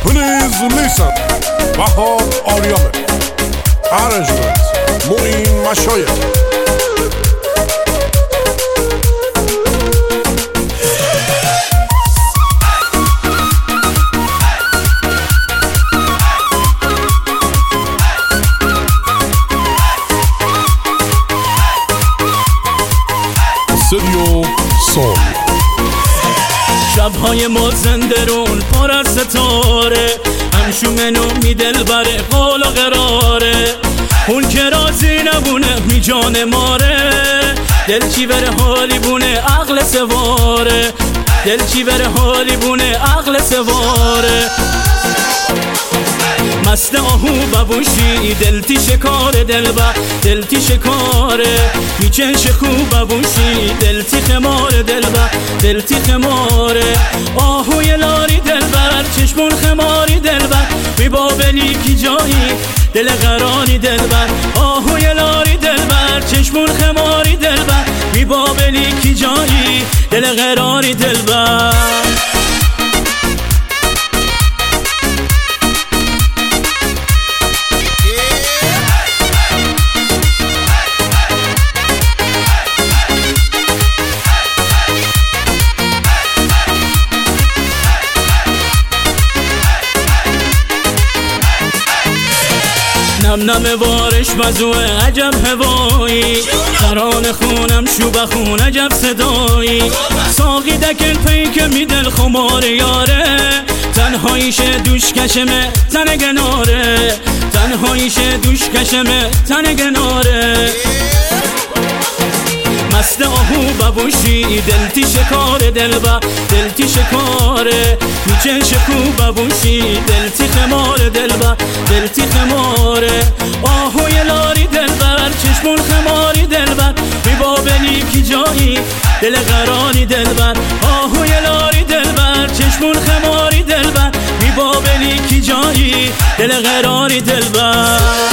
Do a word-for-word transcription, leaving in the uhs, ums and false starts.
Please listen. Bahar Aryame. Arrangement Mu'in Mashoyekh. استودیو سول. شبهای ما زندرون پر از ستاره، همشومنو می دل بره قول و قراره. اون که راضی نبونه می جان ماره، دل چی بره حالی بونه عقل سواره. دل چی بره حالی بونه عقل سواره. مست آهو ببوشی دلتی شکار دلبر، دلتی شکاره. میچنش خوب ببوشی دلتی خمار دلبر، دلتی خماره. آهوی لاری دلبر چشمون خماری دلبر، بی بابلی کی جایی دل قراری دلبر. آهوی لاری دلبر چشمون خماری دلبر، بی بابلی کی جایی دل قراری دلبر. نم نم بارش مزوه عجب هوایی، ترانه خونم شوبه خون عجب صدایی. ساقی دکن پی که می دل خمار یاره، تنهاییش دوش کشمه تن گناره. تنهاییش دوش کشمه تن گناره. مست آهو ببوشی دلتی شکار دلبر، دلتی شکاره. میچنش خوب ببوشی دلتی خمار دلبر، دلتی خماره. آهوی لاری دلبر چشمون خماری دلبر، بی بابلی کی جایی دل قراری دلبر. آهوی لاری دلبر چشمون خماری دلبر، بی بابلی کی جایی دل قراری دلبر.